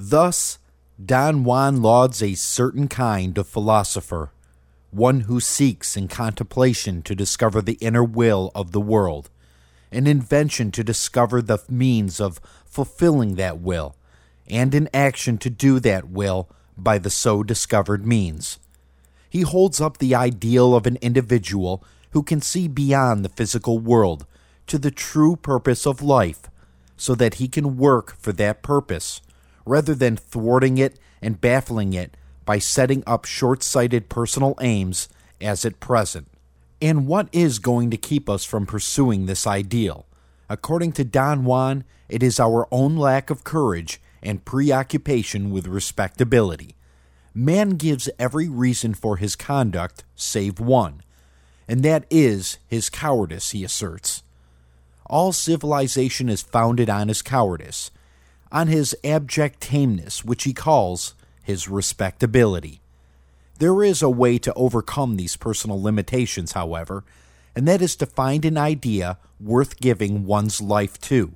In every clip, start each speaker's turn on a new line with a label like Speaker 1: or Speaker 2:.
Speaker 1: Thus, Don Juan lauds a certain kind of philosopher, one who seeks in contemplation to discover the inner will of the world, an invention to discover the means of fulfilling that will, and an action to do that will by the so discovered means. He holds up the ideal of an individual who can see beyond the physical world to the true purpose of life, so that he can work for that purpose, rather than thwarting it and baffling it by setting up short-sighted personal aims as at present. And what is going to keep us from pursuing this ideal? According to Don Juan, it is our own lack of courage and preoccupation with respectability. Man gives every reason for his conduct save one, and that is his cowardice, he asserts. All civilization is founded on his cowardice, on his abject tameness, which he calls his respectability. There is a way to overcome these personal limitations, however, and that is to find an idea worth giving one's life to.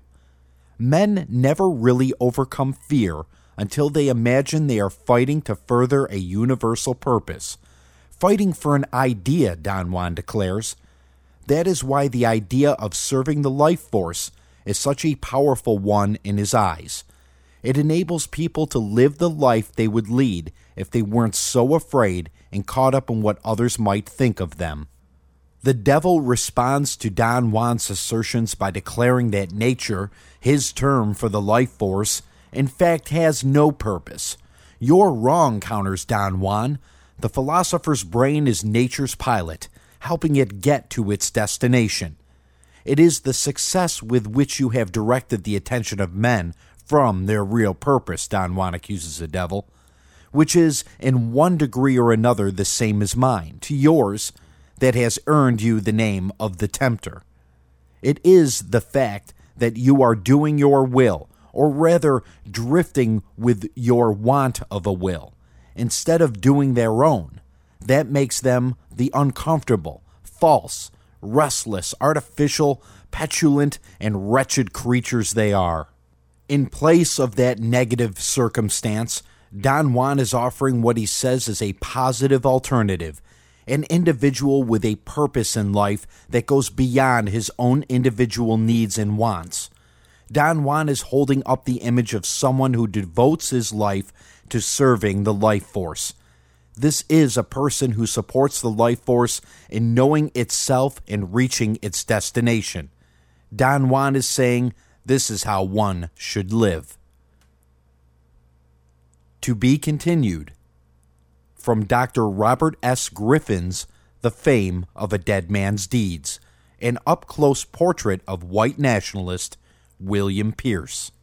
Speaker 1: Men never really overcome fear until they imagine they are fighting to further a universal purpose, fighting for an idea, Don Juan declares. That is why the idea of serving the life force is such a powerful one in his eyes. It enables people to live the life they would lead if they weren't so afraid and caught up in what others might think of them. The devil responds to Don Juan's assertions by declaring that nature, his term for the life force, in fact has no purpose. You're wrong, counters Don Juan. The philosopher's brain is nature's pilot, helping it get to its destination. It is the success with which you have directed the attention of men from their real purpose, Don Juan accuses the devil, which is in one degree or another the same as mine, to yours, that has earned you the name of the tempter. It is the fact that you are doing your will, or rather drifting with your want of a will, instead of doing their own, that makes them the uncomfortable, false, restless, artificial, petulant, and wretched creatures they are. In place of that negative circumstance, Don Juan is offering what he says is a positive alternative, an individual with a purpose in life that goes beyond his own individual needs and wants. Don Juan is holding up the image of someone who devotes his life to serving the life force. This is a person who supports the life force in knowing itself and reaching its destination. Don Juan is saying this is how one should live. To be continued. From Dr. Robert S. Griffin's The Fame of a Dead Man's Deeds, an up-close portrait of white nationalist William Pierce.